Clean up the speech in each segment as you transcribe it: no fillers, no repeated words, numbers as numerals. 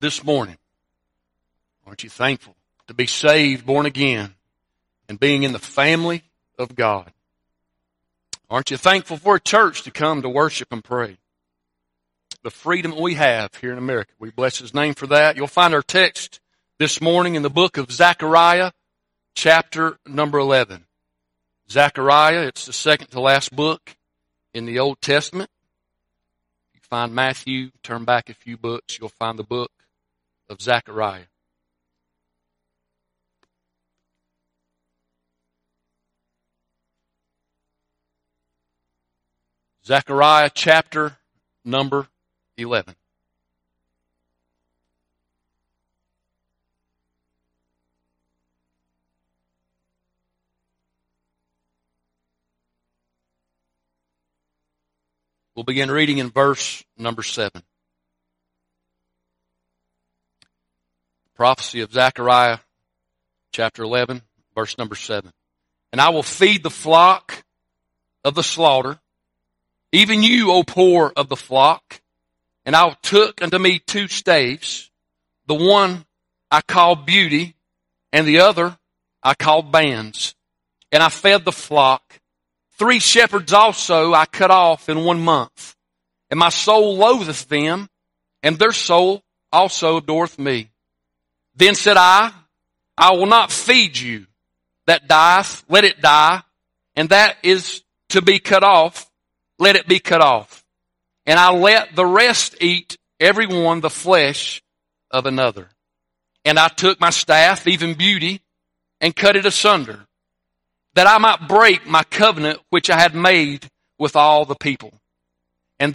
this morning? Aren't you thankful to be saved, born again, and being in the family of God? Aren't you thankful for a church to come to worship and pray? The freedom we have here in America. We bless His name for that. You'll find our text this morning in the book of Zechariah, chapter number 11. Zechariah, it's the second to last book in the Old Testament. You find Matthew, turn back a few books, you'll find the book of Zechariah. Zechariah chapter number 11. We'll begin reading in verse number 7. Prophecy of Zechariah chapter 11, verse number 7. And I will feed the flock of the slaughter, even you, O poor of the flock. And I took unto me 2 staves, the one I called Beauty, and the other I called Bands. And I fed the flock. 3 shepherds also I cut off in 1 month. And my soul loatheth them, and their soul also adoreth me. Then said I will not feed you that dieth, let it die, and that is to be cut off, let it be cut off. And I let the rest eat every one the flesh of another. And I took my staff, even Beauty, and cut it asunder, that I might break my covenant which I had made with all the people. And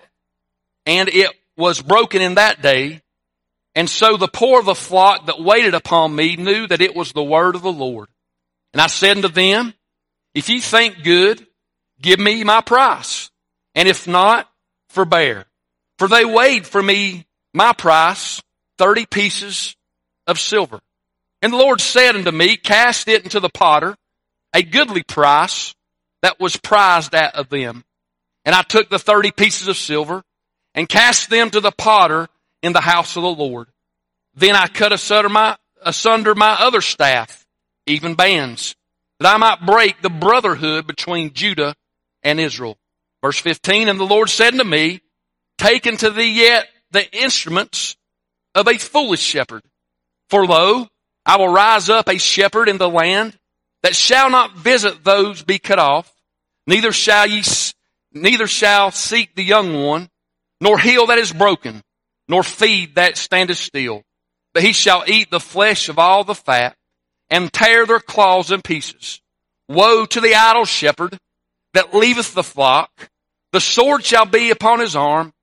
it was broken in that day. And so the poor of the flock that waited upon me knew that it was the word of the Lord. And I said unto them, if ye think good, give me my price. And if not, forbear. For they weighed for me my price, 30 pieces of silver. And the Lord said unto me, cast it into the potter, a goodly price that was prized out of them. And I took the 30 pieces of silver and cast them to the potter in the house of the Lord. Then I cut asunder my other staff, even Bands, that I might break the brotherhood between Judah and Israel. Verse 15, and the Lord said unto me, take unto thee yet the instruments of a foolish shepherd. For lo, I will rise up a shepherd in the land that shall not visit those be cut off, neither shall seek the young one, nor heal that is broken, nor feed that standeth still. But he shall eat the flesh of all the fat, and tear their claws in pieces. Woe to the idle shepherd that leaveth the flock. The sword shall be upon his arm,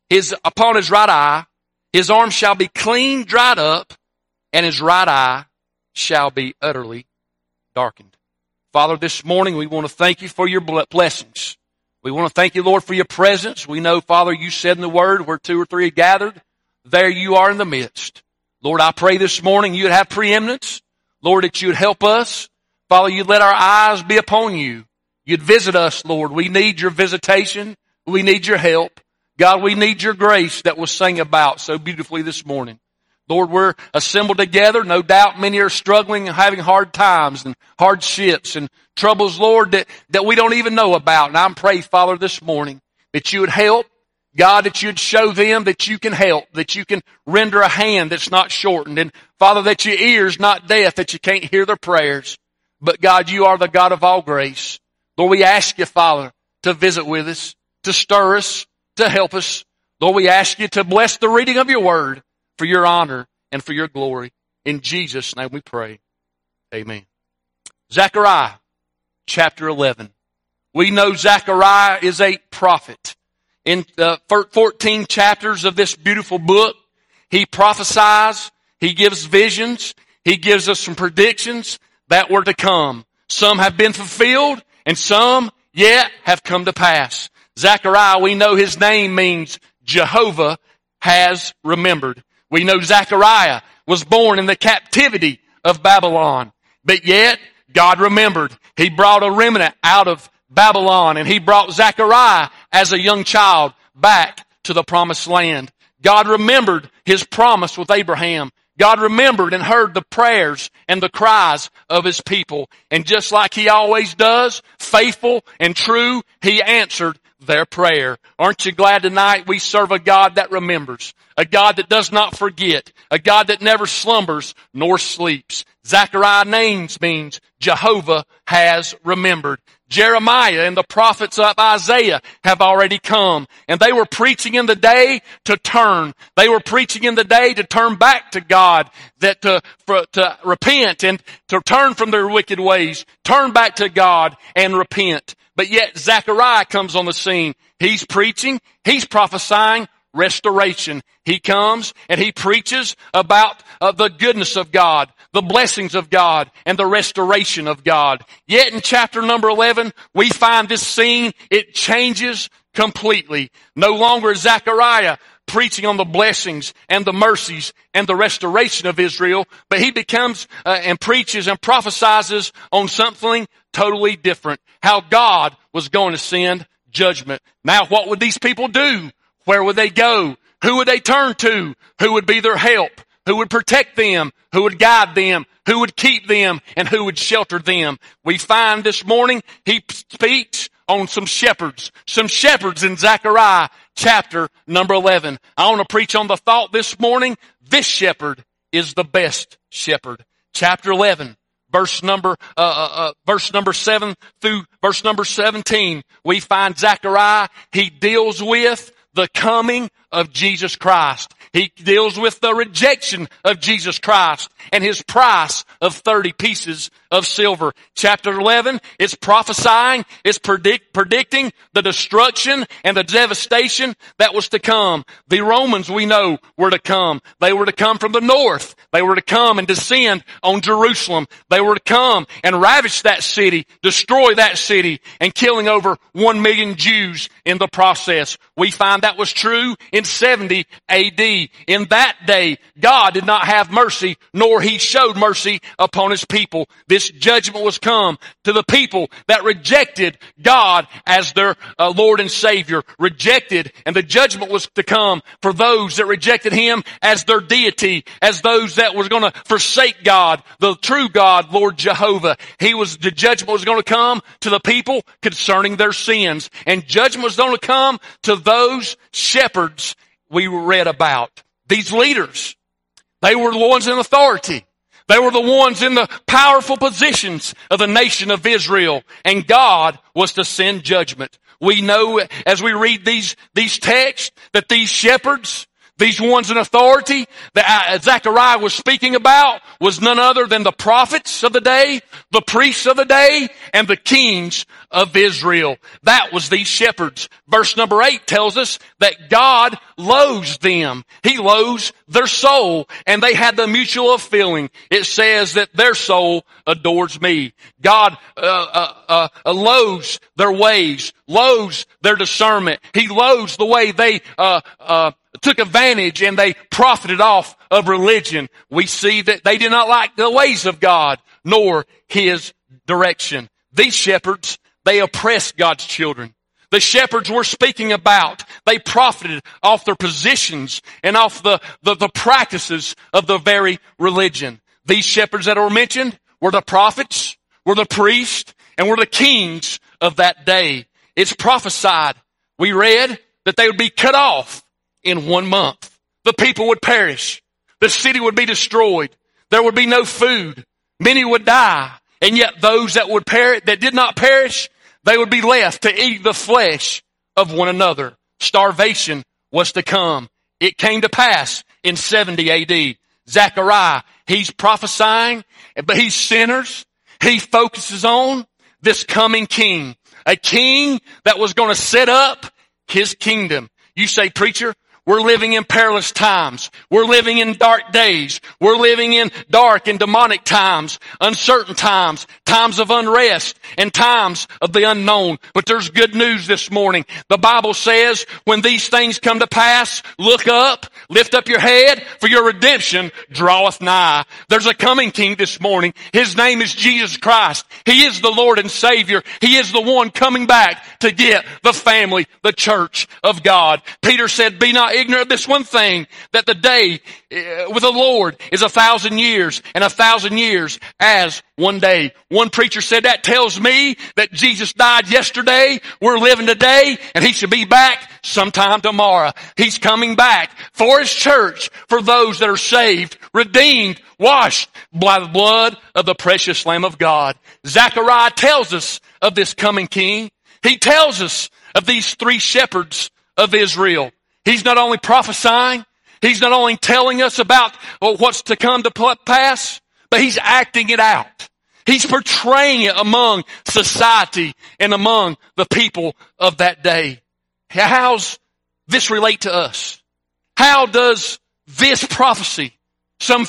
upon his right eye. His arm shall be clean dried up, and his right eye shall be utterly darkened. Father, this morning we want to thank you for your blessings. We want to thank you, Lord, for your presence. We know, Father, you said in the word, where 2 or 3 are gathered, there you are in the midst. Lord, I pray this morning you'd have preeminence. Lord, that you'd help us. Father, you'd let our eyes be upon you. You'd visit us, Lord. We need your visitation. We need your help. God, we need your grace that was sang about so beautifully this morning. Lord, we're assembled together. No doubt many are struggling and having hard times and hardships and troubles, Lord, that we don't even know about. And I'm praying, Father, this morning that you would help. God, that you'd show them that you can help, that you can render a hand that's not shortened. And Father, that your ear's not deaf, that you can't hear their prayers. But God, you are the God of all grace. Lord, we ask you, Father, to visit with us, to stir us, to help us. Lord, we ask you to bless the reading of your word for your honor and for your glory. In Jesus' name we pray. Amen. Zechariah chapter 11. We know Zechariah is a prophet. In the 14 chapters of this beautiful book, he prophesies, he gives visions, he gives us some predictions that were to come. Some have been fulfilled, and some yet have come to pass. Zechariah, we know his name means Jehovah has remembered. We know Zechariah was born in the captivity of Babylon, but yet God remembered. He brought a remnant out of Babylon, and he brought Zechariah as a young child back to the promised land. God remembered His promise with Abraham. God remembered and heard the prayers and the cries of His people. And just like He always does, faithful and true, He answered their prayer. Aren't you glad tonight we serve a God that remembers, a God that does not forget, a God that never slumbers nor sleeps? Zechariah names means Jehovah has remembered. Jeremiah and the prophets of Isaiah have already come, and they were preaching in the day to turn. They were preaching in the day to turn back to God, that to repent and to turn from their wicked ways, turn back to God and repent. But yet Zechariah comes on the scene. He's preaching, he's prophesying restoration. He comes and he preaches about the goodness of God, the blessings of God, and the restoration of God. Yet in chapter number 11, we find this scene, it changes completely. No longer is Zechariah preaching on the blessings and the mercies and the restoration of Israel, but he becomes and preaches and prophesies on something totally different. How God was going to send judgment. Now what would these people do? Where would they go? Who would they turn to? Who would be their help? Who would protect them? Who would guide them? Who would keep them? And who would shelter them? We find this morning he speaks on some shepherds in Zechariah chapter number 11. I want to preach on the thought this morning, this shepherd is the best shepherd. Chapter 11. Verse number 7 through verse number 17, we find Zechariah, he deals with the coming of Jesus Christ. He deals with the rejection of Jesus Christ and His price of 30 pieces of silver. Chapter 11 is prophesying, is predicting the destruction and the devastation that was to come. The Romans, we know, were to come. They were to come from the north. They were to come and descend on Jerusalem. They were to come and ravish that city, destroy that city, and killing over 1 million Jews in the process. We find that was true in 70 A.D. In that day, God did not have mercy, nor He showed mercy upon His people. This judgment was come to the people that rejected God as their Lord and Savior. Rejected, and the judgment was to come for those that rejected Him as their deity, as those that were going to forsake God, the true God, Lord Jehovah. The judgment was going to come to the people concerning their sins. And judgment was going to come to those shepherds we read about. These leaders, they were the ones in authority. They were the ones in the powerful positions of the nation of Israel. And God was to send judgment. We know as we read these texts that these shepherds, these ones in authority that Zechariah was speaking about was none other than the prophets of the day, the priests of the day, and the kings of Israel. That was these shepherds. Verse number 8 tells us that God loathes them. He loathes their soul, and they had the mutual feeling. It says that their soul adores me. God loathes their ways, loathes their discernment. He loathes the way they took advantage and they profited off of religion. We see that they did not like the ways of God, nor His direction. These shepherds, they oppressed God's children. The shepherds we're speaking about, they profited off their positions and off the practices of the very religion. These shepherds that are mentioned were the prophets, were the priests, and were the kings of that day. It's prophesied. We read that they would be cut off in 1 month. The people would perish. The city would be destroyed. There would be no food. Many would die. And yet those that would perish, that did not perish, they would be left to eat the flesh of one another. Starvation was to come. It came to pass in 70 A.D. Zechariah, he's prophesying, but he's sinners. He focuses on this coming king. A king that was going to set up His kingdom. You say, preacher, we're living in perilous times. We're living in dark days. We're living in dark and demonic times, uncertain times, times of unrest, and times of the unknown. But there's good news this morning. The Bible says, when these things come to pass, look up, lift up your head, for your redemption draweth nigh. There's a coming king this morning. His name is Jesus Christ. He is the Lord and Savior. He is the one coming back to get the family, the church of God. Peter said, be not ignorant of this one thing, that the day with the Lord is 1,000 years, and 1,000 years as one day. One preacher said, that tells me that Jesus died yesterday, we're living today, and He should be back sometime tomorrow. He's coming back for His church, for those that are saved, redeemed, washed by the blood of the precious Lamb of God. Zechariah tells us of this coming King. He tells us of these three shepherds of Israel. He's not only prophesying, he's not only telling us about what's to come to pass, but he's acting it out. He's portraying it among society and among the people of that day. How's this relate to us? How does this prophecy, some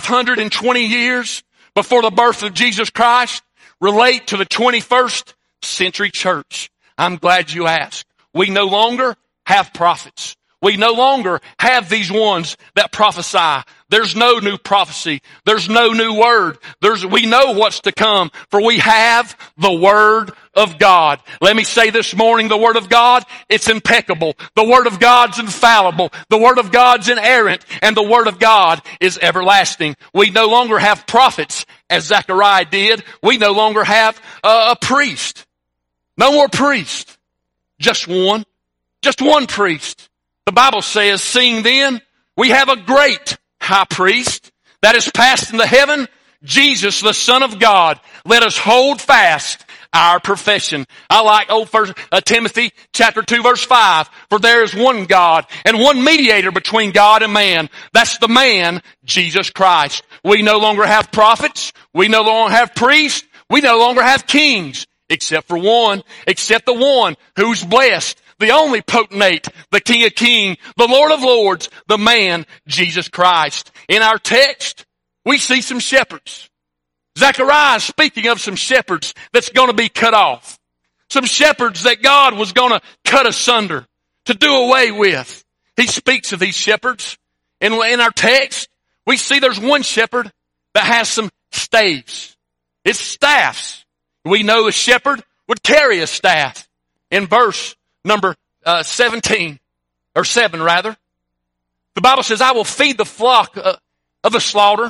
520 years before the birth of Jesus Christ, relate to the 21st century church? I'm glad you asked. We no longer have prophets. We no longer have these ones that prophesy. There's no new prophecy. There's no new word. We know what's to come, for we have the Word of God. Let me say this morning, the Word of God, it's impeccable. The Word of God's infallible. The Word of God's inerrant. And the Word of God is everlasting. We no longer have prophets, as Zechariah did. We no longer have a priest. No more priest. Just one. Just one priest. The Bible says, seeing then, we have a great high priest that is passed into heaven, Jesus, the Son of God. Let us hold fast our profession. I like old First Timothy chapter 2 verse 5. For there is one God and one mediator between God and man. That's the man, Jesus Christ. We no longer have prophets. We no longer have priests. We no longer have kings. Except for one. Except the one who's blessed. The only potentate, the King of Kings, the Lord of Lords, the man, Jesus Christ. In our text, we see some shepherds. Zechariah is speaking of some shepherds that's going to be cut off. Some shepherds that God was going to cut asunder, to do away with. He speaks of these shepherds. In our text, we see there's one shepherd that has some staves. It's staffs. We know a shepherd would carry a staff. In verse number 17, or 7 rather. The Bible says, I will feed the flock of the slaughter,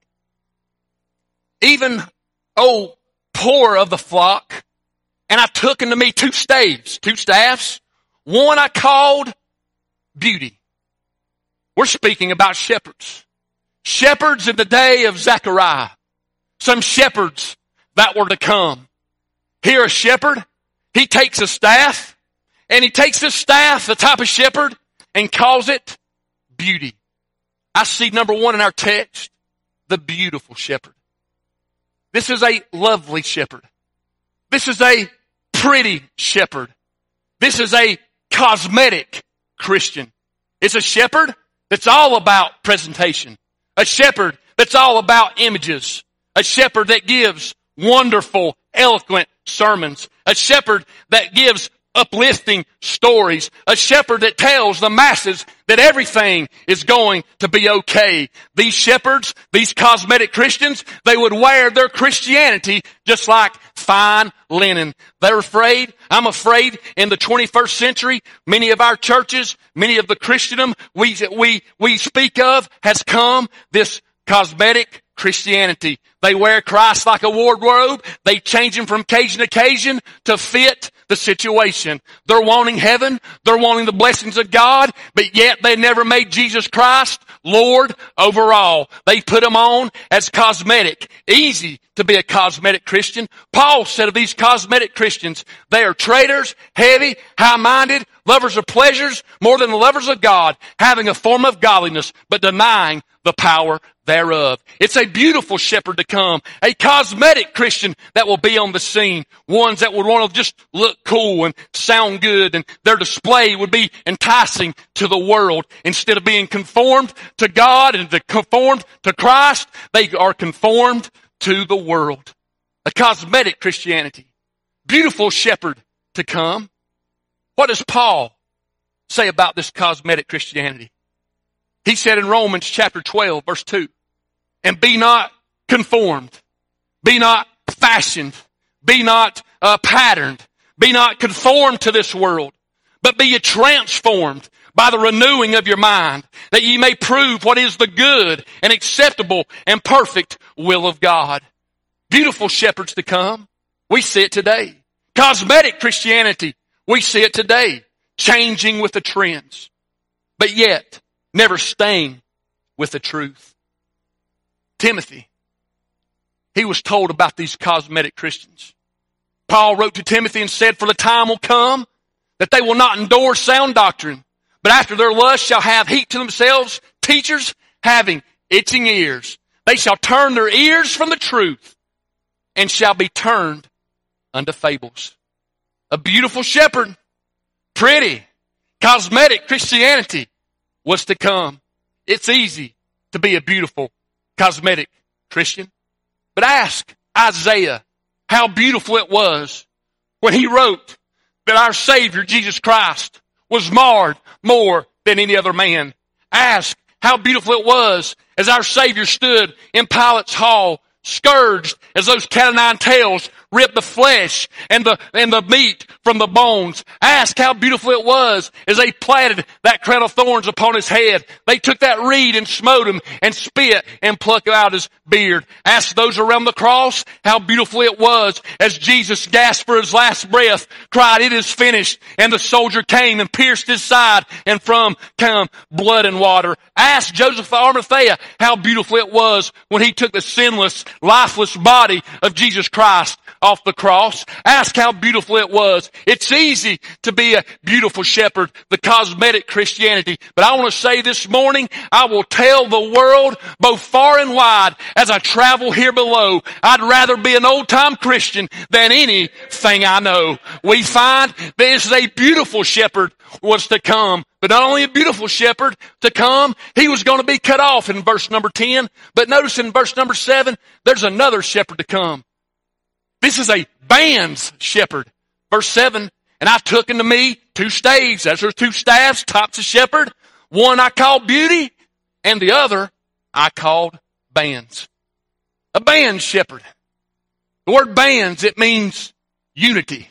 even, poor of the flock. And I took unto me two staffs. One I called beauty. We're speaking about shepherds. Shepherds in the day of Zechariah. Some shepherds that were to come. Here a shepherd, he takes a staff, and he takes this staff, the type of shepherd, and calls it beauty. I see number one in our text, the beautiful shepherd. This is a lovely shepherd. This is a pretty shepherd. This is a cosmetic Christian. It's a shepherd that's all about presentation. A shepherd that's all about images. A shepherd that gives wonderful, eloquent sermons. A shepherd that gives uplifting stories. A shepherd that tells the masses that everything is going to be okay. These shepherds, these cosmetic Christians, they would wear their Christianity just like fine linen. They're afraid. I'm afraid in the 21st century, many of our churches, many of the Christendom we speak of has come this cosmetic Christianity. They wear Christ like a wardrobe. They change him from occasion to occasion to fit the situation. They're wanting heaven. They're wanting the blessings of God, but yet they never made Jesus Christ Lord over all. They put him on as cosmetic. Easy to be a cosmetic Christian. Paul said of these cosmetic Christians, they are traitors, heavy, high-minded, lovers of pleasures more than the lovers of God, having a form of godliness, but denying the power thereof. It's a beautiful shepherd to come. A cosmetic Christian that will be on the scene. Ones that would want to just look cool and sound good, and their display would be enticing to the world. Instead of being conformed to God and conformed to Christ, they are conformed to the world. A cosmetic Christianity. Beautiful shepherd to come. What does Paul say about this cosmetic Christianity? He said in Romans chapter 12 verse 2, and be not conformed, be not fashioned, be not patterned, be not conformed to this world, but be ye transformed by the renewing of your mind, that ye may prove what is the good and acceptable and perfect will of God. Beautiful shepherds to come. We see it today. Cosmetic Christianity. We see it today. Changing with the trends. But yet, never staying with the truth. Timothy, he was told about these cosmetic Christians. Paul wrote to Timothy and said, for the time will come that they will not endure sound doctrine, but after their lust shall have heaped to themselves teachers having itching ears. They shall turn their ears from the truth and shall be turned unto fables. A beautiful shepherd, pretty, cosmetic Christianity was to come. It's easy to be a beautiful, cosmetic Christian. But ask Isaiah how beautiful it was when he wrote that our Savior, Jesus Christ, was marred more than any other man. Ask how beautiful it was as our Savior stood in Pilate's hall, scourged as those cat o' nine tails ripped the flesh and the meat from the bones. Ask how beautiful it was as they platted that crown of thorns upon his head. They took that reed and smote him and spit and plucked out his beard. Ask those around the cross how beautiful it was as Jesus gasped for his last breath, cried, it is finished, and the soldier came and pierced his side, and from came blood and water. Ask Joseph of Arimathea how beautiful it was when he took the sinless, lifeless body of Jesus Christ off the cross. Ask how beautiful it was. It's easy to be a beautiful shepherd, the cosmetic Christianity. But I want to say this morning, I will tell the world both far and wide as I travel here below, I'd rather be an old-time Christian than anything I know. We find this is a beautiful shepherd was to come. But not only a beautiful shepherd to come, he was going to be cut off in verse number 10. But notice in verse number 7, there's another shepherd to come. This is a band's shepherd. Verse 7, and I took unto me 2 staves, as there's 2 staffs, tops of shepherd. One I called beauty, and the other I called bands. A band shepherd. The word bands, it means unity,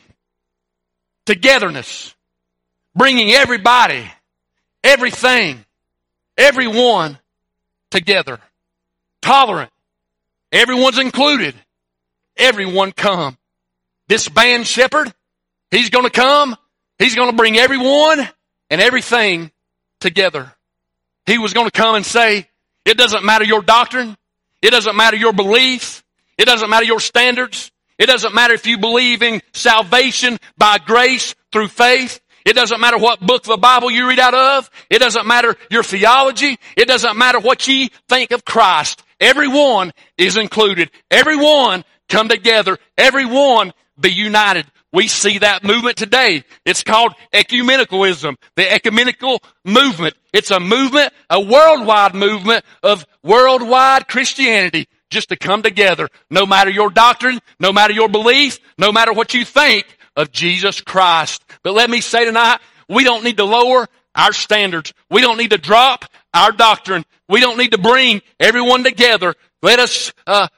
togetherness, bringing everybody, everything, everyone together. Tolerant. Everyone's included. Everyone come. This band shepherd, he's going to come. He's going to bring everyone and everything together. He was going to come and say, it doesn't matter your doctrine. It doesn't matter your belief. It doesn't matter your standards. It doesn't matter if you believe in salvation by grace through faith. It doesn't matter what book of the Bible you read out of. It doesn't matter your theology. It doesn't matter what ye think of Christ. Everyone is included. Everyone come together. Everyone be united. We see that movement today. It's called ecumenicalism. The ecumenical movement. It's a movement, a worldwide movement of worldwide Christianity just to come together. No matter your doctrine, no matter your belief, no matter what you think of Jesus Christ. But let me say tonight, we don't need to lower our standards. We don't need to drop our doctrine. We don't need to bring everyone together. Let us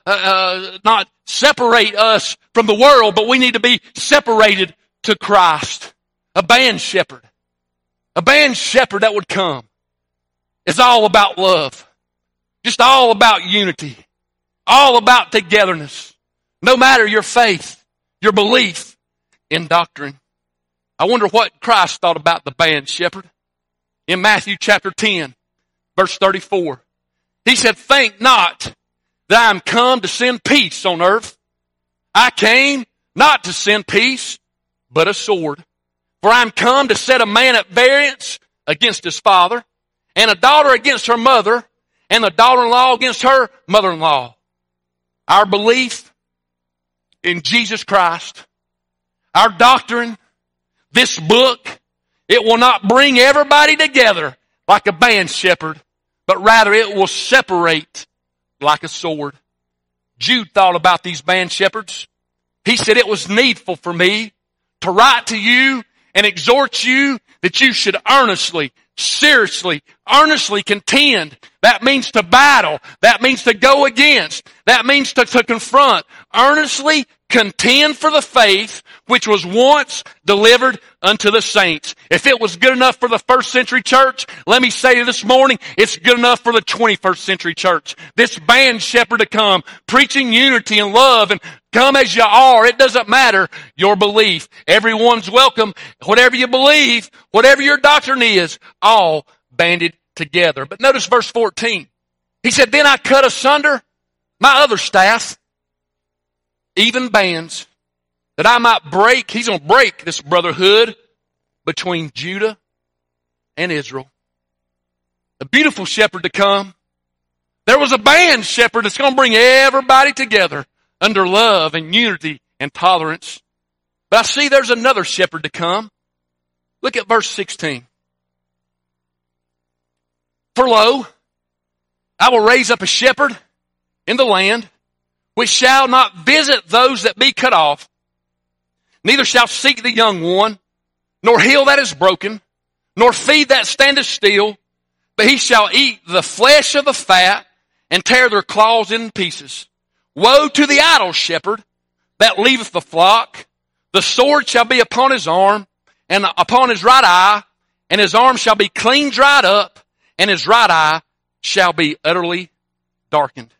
not separate us from the world, but we need to be separated to Christ. A band shepherd. A band shepherd that would come is all about love. Just all about unity. All about togetherness. No matter your faith, your belief in doctrine. I wonder what Christ thought about the band shepherd. In Matthew chapter 10, verse 34. He said, think not that I am come to send peace on earth. I came not to send peace, but a sword. For I am come to set a man at variance against his father, and a daughter against her mother, and the daughter-in-law against her mother-in-law. Our belief in Jesus Christ, our doctrine, this book, it will not bring everybody together like a band shepherd, but rather it will separate like a sword. Jude thought about these band shepherds. He said, it was needful for me to write to you and exhort you that you should earnestly seriously, earnestly contend. That means to battle. That means to go against. That means to confront. Earnestly contend for the faith which was once delivered unto the saints. If it was good enough for the first century church, let me say this morning, it's good enough for the 21st century church. This band shepherd to come, preaching unity and love, and come as you are. It doesn't matter your belief. Everyone's welcome. Whatever you believe, whatever your doctrine is, all banded together. But notice verse 14. He said, then I cut asunder my other staff, even bands, that I might break. He's going to break this brotherhood between Judah and Israel. A beautiful shepherd to come. There was a band shepherd that's going to bring everybody together under love and unity and tolerance. But I see there's another shepherd to come. Look at verse 16. For lo, I will raise up a shepherd in the land, which shall not visit those that be cut off, neither shall seek the young one, nor heal that is broken, nor feed that standeth still, but he shall eat the flesh of the fat, and tear their claws in pieces. Woe to the idle shepherd that leaveth the flock. The sword shall be upon his arm, and upon his right eye, and his arm shall be clean dried up, and his right eye shall be utterly darkened.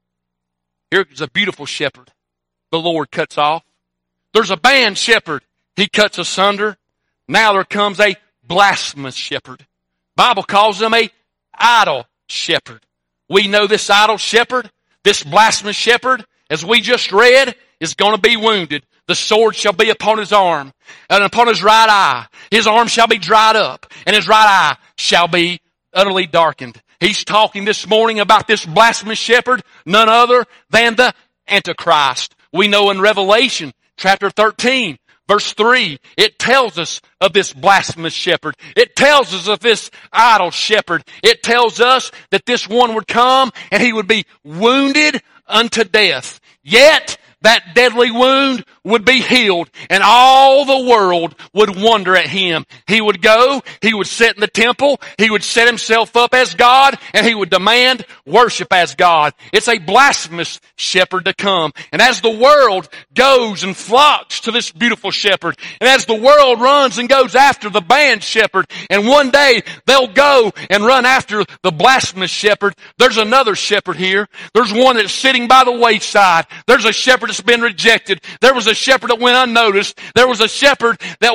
Here's a beautiful shepherd the Lord cuts off. There's a band shepherd he cuts asunder. Now there comes a blasphemous shepherd. Bible calls him a idle shepherd. We know this idle shepherd, this blasphemous shepherd, as we just read, is going to be wounded. The sword shall be upon his arm, and upon his right eye. His arm shall be dried up, and his right eye shall be utterly darkened. He's talking this morning about this blasphemous shepherd, none other than the Antichrist. We know in Revelation chapter 13, verse 3, it tells us of this blasphemous shepherd. It tells us of this idle shepherd. It tells us that this one would come and he would be wounded unto death. Yet, that deadly wound would be healed, and all the world would wonder at him. He would go, he would sit in the temple, he would set himself up as God, and he would demand worship as God. It's a blasphemous shepherd to come. And as the world goes and flocks to this beautiful shepherd, and as the world runs and goes after the band shepherd, and one day they'll go and run after the blasphemous shepherd, there's another shepherd here. There's one that's sitting by the wayside. There's a shepherd that's been rejected. There was a shepherd that went unnoticed. There was a shepherd that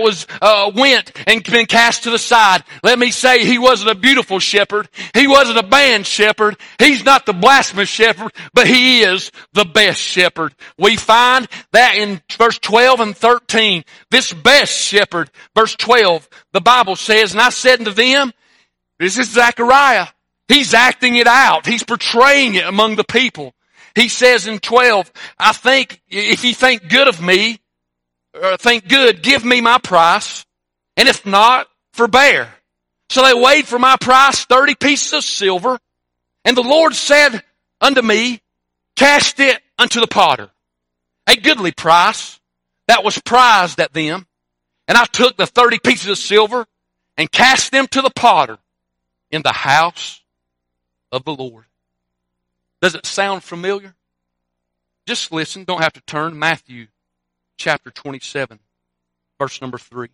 went and been cast to the side. Let me say, he wasn't a beautiful shepherd. He wasn't a band shepherd. He's not the blasphemous shepherd, but he is the best shepherd. We find that in verse 12 and 13. This best shepherd, verse 12, the Bible says, and I said unto them, this is Zechariah. He's acting it out. He's portraying it among the people. He says in 12, I think, if you think good of me, or think good, give me my price, and if not, forbear. So they weighed for my price 30 pieces of silver, and the Lord said unto me, cast it unto the potter. A goodly price that was prized at them. And I took the 30 pieces of silver and cast them to the potter in the house of the Lord. Does it sound familiar? Just listen. Don't have to turn. Matthew chapter 27, verse number 3.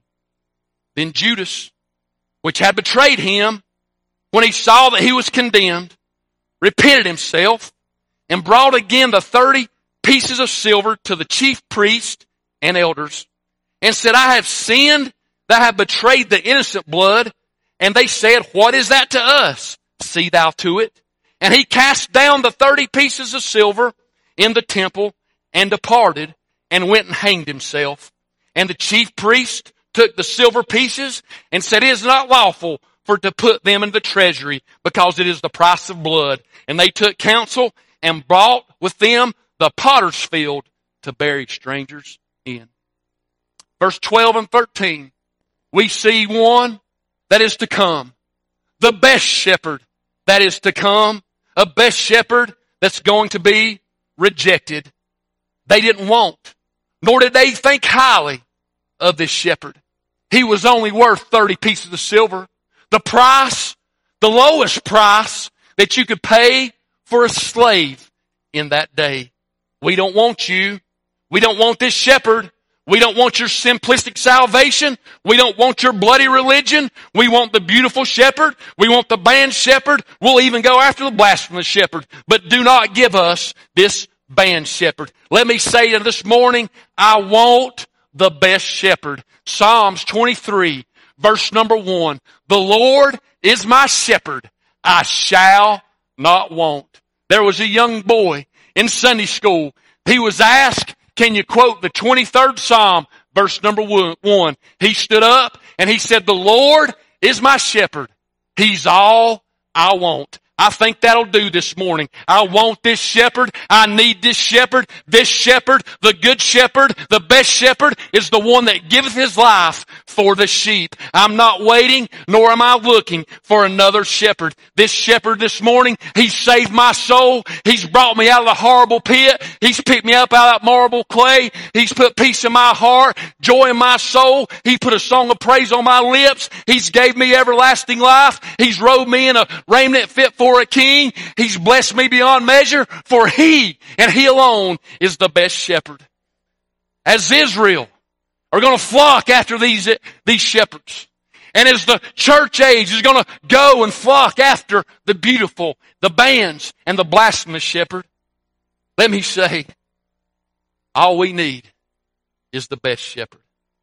Then Judas, which had betrayed him, when he saw that he was condemned, repented himself and brought again the 30 pieces of silver to the chief priests and elders and said, I have sinned that I have betrayed the innocent blood. And they said, what is that to us? See thou to it. And he cast down the 30 pieces of silver in the temple and departed and went and hanged himself. And the chief priest took the silver pieces and said, it is not lawful for to put them in the treasury because it is the price of blood. And they took counsel and brought with them the potter's field to bury strangers in. Verse 12 and 13, we see one that is to come. The best shepherd that is to come. A best shepherd that's going to be rejected. They didn't want, nor did they think highly of this shepherd. He was only worth 30 pieces of silver. The price, the lowest price that you could pay for a slave in that day. We don't want you. We don't want this shepherd. We don't want your simplistic salvation. We don't want your bloody religion. We want the beautiful shepherd. We want the band shepherd. We'll even go after the blasphemous shepherd. But do not give us this band shepherd. Let me say to this morning, I want the best shepherd. Psalms 23, verse number 1. The Lord is my shepherd. I shall not want. There was a young boy in Sunday school. He was asked, can you quote the 23rd Psalm, verse number 1? He stood up and he said, the Lord is my shepherd. He's all I want. I think that'll do this morning. I want this shepherd. I need this shepherd. This shepherd, the good shepherd, the best shepherd is the one that giveth his life for the sheep. I'm not waiting, nor am I looking for another shepherd. This shepherd this morning, He saved my soul. He's brought me out of the horrible pit. He's picked me up out of that marble clay. He's put peace in my heart, joy in my soul. He put a song of praise on my lips. He's gave me everlasting life. He's robed me in a raiment fit for a king. He's blessed me beyond measure, for He and He alone is the best shepherd. As Israel are going to flock after these shepherds, and as the church age is going to go and flock after the beautiful, the bands, and the blasphemous shepherd, let me say, all we need is the best shepherd.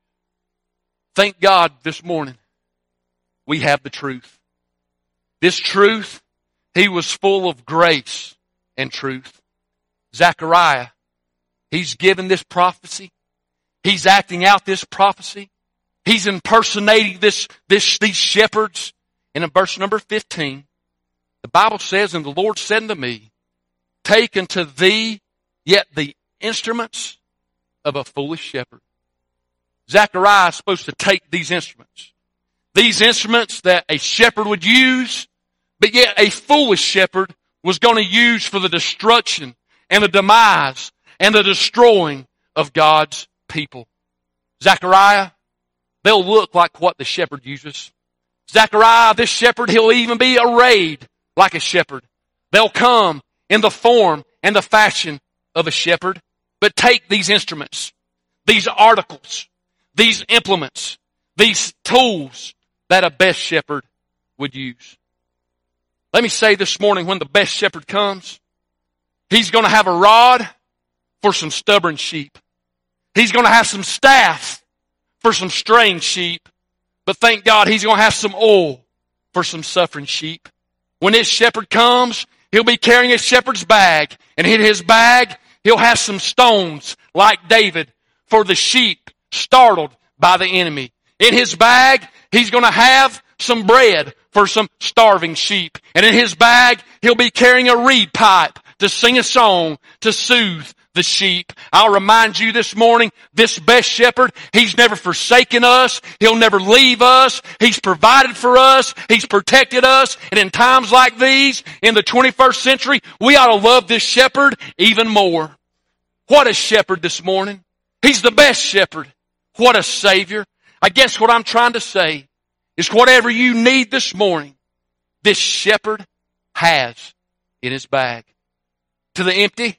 Thank God this morning we have the truth. This truth, He was full of grace and truth. Zechariah, he's given this prophecy. He's acting out this prophecy. He's impersonating these shepherds. And in verse number 15, the Bible says, and the Lord said unto me, take unto thee yet the instruments of a foolish shepherd. Zechariah is supposed to take these instruments that a shepherd would use, but yet a foolish shepherd was going to use for the destruction and the demise and the destroying of God's people. Zechariah, they'll look like what the shepherd uses. Zechariah, this shepherd, he'll even be arrayed like a shepherd. They'll come in the form and the fashion of a shepherd. But take these instruments, these articles, these implements, these tools that a best shepherd would use. Let me say this morning, when the best shepherd comes, he's going to have a rod for some stubborn sheep. He's going to have some staff for some straying sheep. But thank God he's going to have some oil for some suffering sheep. When this shepherd comes, he'll be carrying a shepherd's bag. And in his bag, he'll have some stones like David for the sheep startled by the enemy. In his bag, he's going to have some bread for some starving sheep. And in his bag, he'll be carrying a reed pipe to sing a song to soothe the sheep. I'll remind you this morning, this best shepherd, he's never forsaken us. He'll never leave us. He's provided for us. He's protected us. And in times like these, in the 21st century, we ought to love this shepherd even more. What a shepherd this morning. He's the best shepherd. What a Savior. I guess what I'm trying to say is whatever you need this morning, this shepherd has in his bag. To the empty,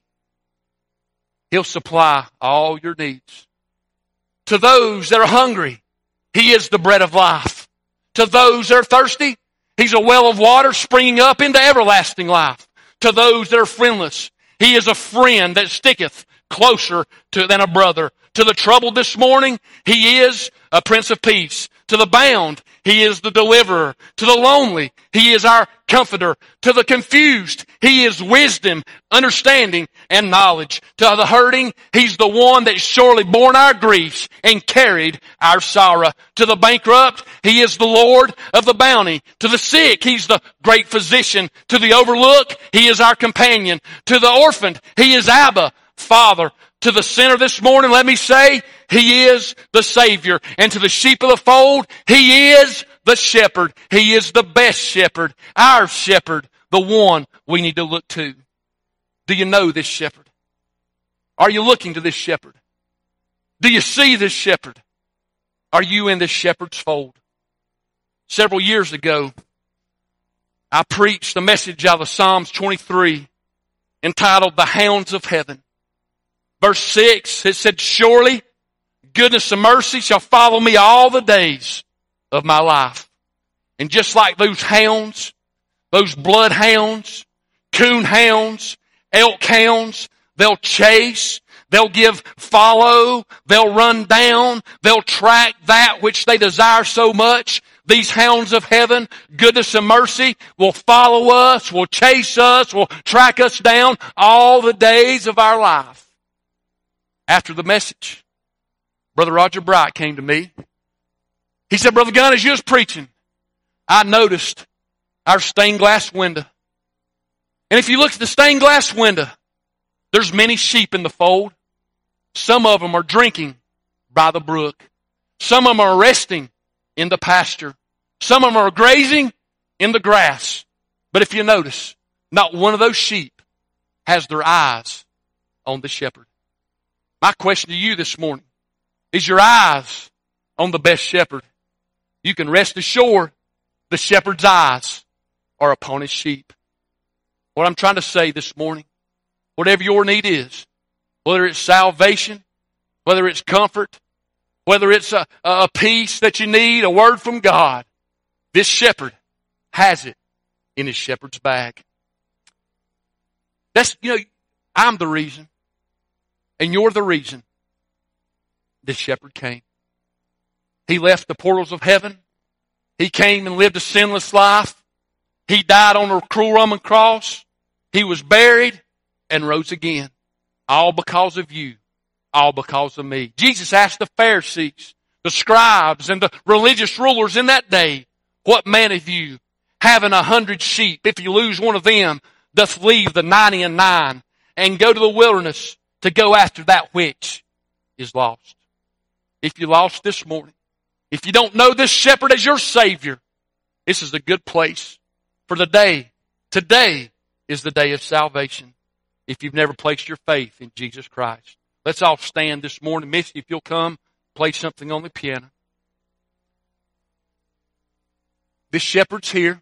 he'll supply all your needs. To those that are hungry, he is the bread of life. To those that are thirsty, he's a well of water springing up into everlasting life. To those that are friendless, he is a friend that sticketh closer than a brother. To the troubled this morning, he is a Prince of Peace. To the bound, he is the deliverer. To the lonely, he is our comforter. To the confused, he is wisdom, understanding, and knowledge. To the hurting, he's the one that surely borne our griefs and carried our sorrow. To the bankrupt, he is the Lord of the bounty. To the sick, he's the great physician. To the overlooked, he is our companion. To the orphaned, he is Abba, Father. To the sinner this morning, let me say, he is the Savior. And to the sheep of the fold, he is the shepherd. He is the best shepherd, our shepherd, the one we need to look to. Do you know this shepherd? Are you looking to this shepherd? Do you see this shepherd? Are you in this shepherd's fold? Several years ago, I preached a message out of Psalms 23 entitled The Hounds of Heaven. Verse 6, it said, surely goodness and mercy shall follow me all the days of my life. And just like those hounds, those bloodhounds, coon hounds, elk hounds, they'll chase, they'll give follow, they'll run down, they'll track that which they desire so much. These hounds of heaven, goodness and mercy, will follow us, will chase us, will track us down all the days of our life. After the message, Brother Roger Bright came to me. He said, Brother Gunn, as you was preaching, I noticed our stained glass window. And if you look at the stained glass window, there's many sheep in the fold. Some of them are drinking by the brook. Some of them are resting in the pasture. Some of them are grazing in the grass. But if you notice, not one of those sheep has their eyes on the shepherd. My question to you this morning, is your eyes on the best shepherd? You can rest assured the shepherd's eyes are upon his sheep. What I'm trying to say this morning, whatever your need is, whether it's salvation, whether it's comfort, whether it's a peace that you need, a word from God, this shepherd has it in his shepherd's bag. I'm the reason, and you're the reason this shepherd came. He left the portals of heaven. He came and lived a sinless life. He died on a cruel Roman cross. He was buried and rose again. All because of you. All because of me. Jesus asked the Pharisees, the scribes, and the religious rulers in that day, what man of you, having 100 sheep, if you lose one of them, doth leave the 99 and go to the wilderness to go after that which is lost? If you're lost this morning, if you don't know this shepherd as your Savior, this is a good place for the day. Today is the day of salvation. If you've never placed your faith in Jesus Christ. Let's all stand this morning. Missy, if you'll come, play something on the piano. This shepherd's here.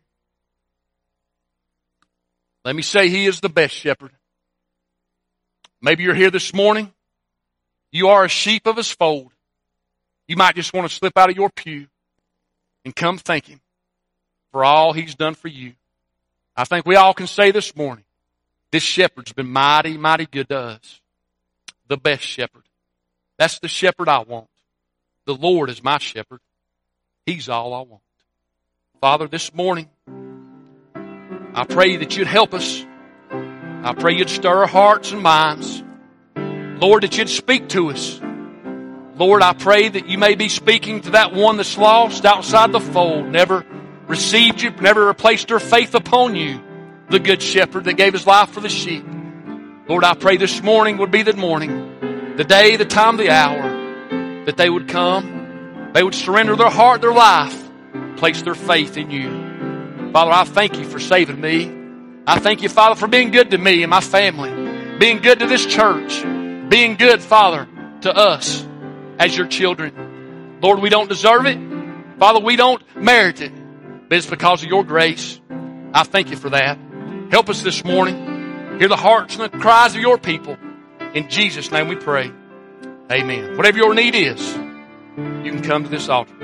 Let me say he is the best shepherd. Maybe you're here this morning. You are a sheep of his fold. You might just want to slip out of your pew and come thank him for all he's done for you. I think we all can say this morning, this shepherd's been mighty, mighty good to us. The best shepherd. That's the shepherd I want. The Lord is my shepherd. He's all I want. Father, this morning, I pray that you'd help us. I pray you'd stir our hearts and minds. Lord, that you'd speak to us. Lord, I pray that you may be speaking to that one that's lost outside the fold, never received you, never placed their faith upon you, the good shepherd that gave his life for the sheep. Lord, I pray this morning would be the morning, the day, the time, the hour, that they would come, they would surrender their heart, their life, place their faith in you. Father, I thank you for saving me. I thank you, Father, for being good to me and my family, being good to this church, being good, Father, to us as your children. Lord, we don't deserve it. Father, we don't merit it, but it's because of your grace. I thank you for that. Help us this morning. Hear the hearts and the cries of your people. In Jesus' name we pray. Amen. Whatever your need is, you can come to this altar.